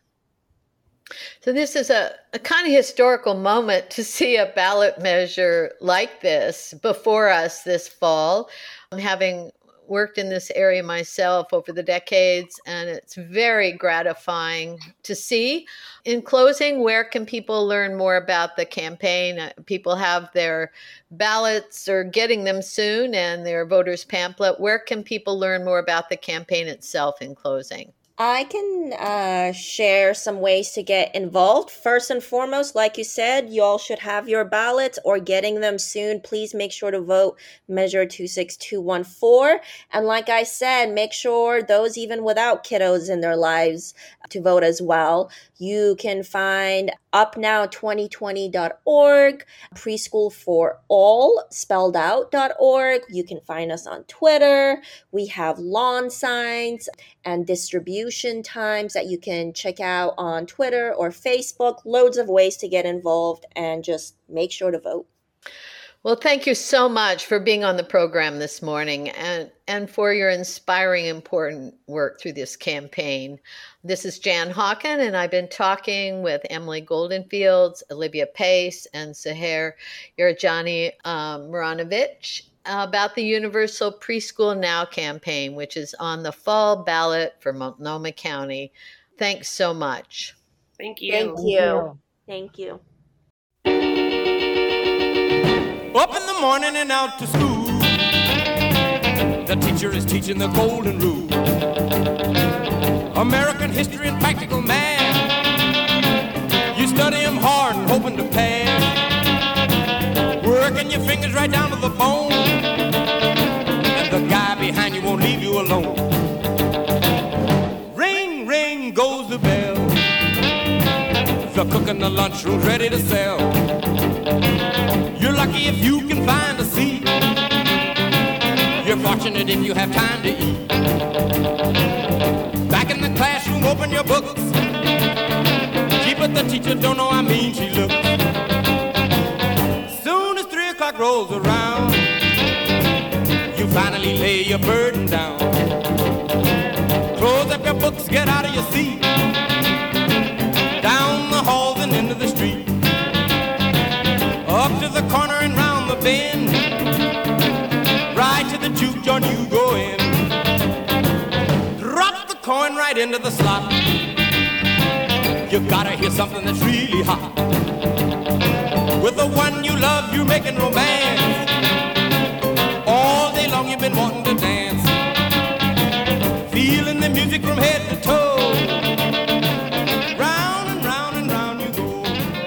So this is a, a kind of historical moment to see a ballot measure like this before us this fall. I'm having worked in this area myself over the decades, and it's very gratifying to see. In closing, where can people learn more about the campaign? People have their ballots or getting them soon and their voters pamphlet. Where can people learn more about the campaign itself in closing? I can uh, share some ways to get involved. First and foremost, like you said, you all should have your ballots or getting them soon. Please make sure to vote Measure two six two one four. And like I said, make sure those even without kiddos in their lives to vote as well. You can find up now twenty twenty dot org, preschool for all spelled out dot org. You can find us on Twitter. We have lawn signs and distribution times that you can check out on Twitter or Facebook. Loads of ways to get involved and just make sure to vote. Well, thank you so much for being on the program this morning and, and for your inspiring, important work through this campaign. This is Jan Hawken, and I've been talking with Emily Goldenfields, Olivia Pace, and Seher Yarjani um, Maranovich about the Universal Preschool Now campaign, which is on the fall ballot for Multnomah County. Thanks so much. Thank you. Thank you. Thank you. Up in the morning and out to school. The teacher is teaching the golden rule. American history and practical math. You study them hard and hoping to pass. Working your fingers right down to the bone. And the guy behind you won't leave you alone. Ring, ring goes the bell. The cook in the lunchroom's ready to sell. You're lucky if you can find a seat. You're fortunate if you have time to eat. Back in the classroom, open your books. Gee, but the teacher don't know how mean she looks. Soon as three o'clock rolls around, you finally lay your burden down. Close up your books, get out of your seat. Down the halls and into the street. Up to the corner and round the bend. Right to the juke joint you go in. Drop the coin right into the slot. You gotta hear something that's really hot. With the one you love, you're making romance. All day long you've been wanting to dance. Feeling the music from head to toe. Round and round and round you go.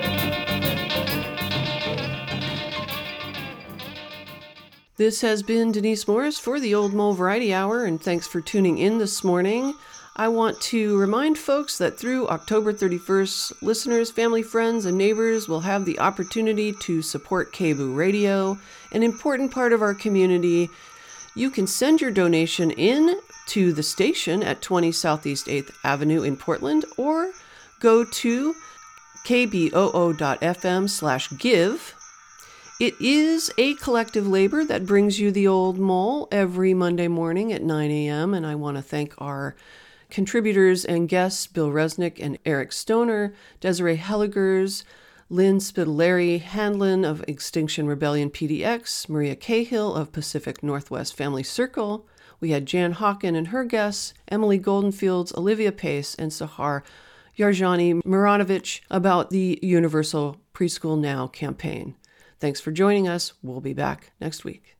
This has been Denise Morris for the Old Mole Variety Hour, and thanks for tuning in this morning. I want to remind folks that through October thirty-first, listeners, family, friends, and neighbors will have the opportunity to support K B O Radio, an important part of our community. You can send your donation in to the station at twenty Southeast eighth Avenue in Portland, or go to kboo.fm slash give. It is a collective labor that brings you the Old Mole every Monday morning at nine a.m., and I want to thank our contributors and guests, Bill Resnick and Eric Stoner, Desiree Helligers, Lynn Spitaleri Handlin of Extinction Rebellion P D X, Maria Cahill of Pacific Northwest Family Circle. We had Jan Hawken and her guests, Emily Goldenfields, Olivia Pace, and Seher Yarjani Maranovich about the Universal Preschool Now campaign. Thanks for joining us. We'll be back next week.